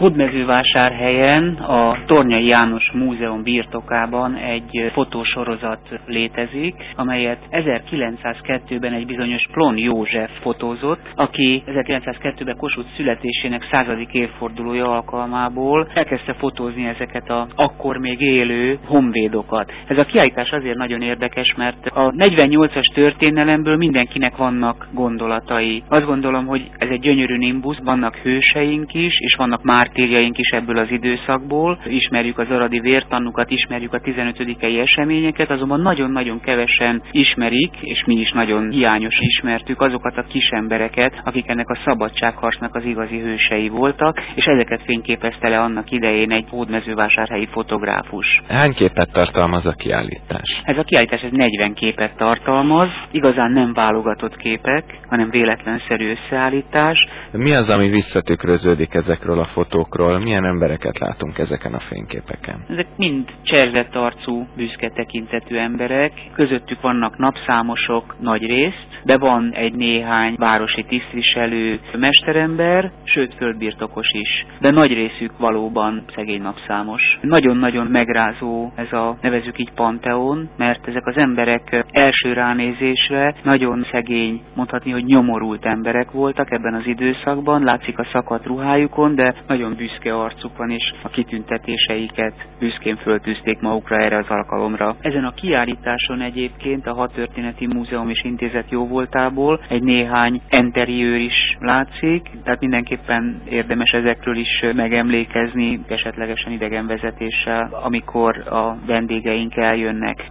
Hódmezővásárhelyen a Tornyai János Múzeum birtokában egy fotósorozat létezik, amelyet 1902-ben egy bizonyos Plon József fotózott, aki 1902-ben Kossuth születésének 100. évfordulója alkalmából elkezdte fotózni ezeket a akkor még élő honvédokat. Ez a kiállítás azért nagyon érdekes, mert a 48-as történelemből mindenkinek vannak gondolatai. Azt gondolom, hogy ez egy gyönyörű nimbusz, vannak hőseink is, és vannak mártírjaink is ebből az időszakból. Ismerjük az aradi vértanúkat, ismerjük a 15-i eseményeket, azonban nagyon-nagyon kevesen ismerik, és mi is nagyon hiányos ismertük azokat a kis embereket, akik ennek a szabadságharcnak az igazi hősei voltak, és ezeket fényképezte le annak idején egy hódmezővásárhelyi fotográfus. Hány képet tartalmaz a kiállítás? Ez a kiállítás 40 képet tartalmaz, igazán nem válogatott képek, hanem véletlenszerű összeállítás. Mi az, ami visszatükröződik ezekről a fotókról? Milyen embereket látunk ezeken a fényképeken? Ezek mind cserzett arcú, büszke tekintetű emberek, közöttük vannak napszámosok nagy részt, de van egy néhány városi tisztviselő, mesterember, sőt földbirtokos is, de nagy részük valóban szegény napszámos. Nagyon-nagyon megrázó ez a, nevezzük így, panteon, mert ezek az emberek első ránézésre nagyon szegény, mondhatni, hogy nyomorult emberek voltak ebben az időszakban, látszik a szakadt ruhájukon, de nagyon büszke arcuk van, és a kitüntetéseiket büszkén föltűzték magukra erre az alkalomra. Ezen a kiállításon egyébként a Hadtörténeti Múzeum és Intézet jóvoltából egy néhány enteriőr is látszik, tehát mindenképpen érdemes ezekről is megemlékezni, esetlegesen idegenvezetéssel, amikor a vendégeink eljönnek.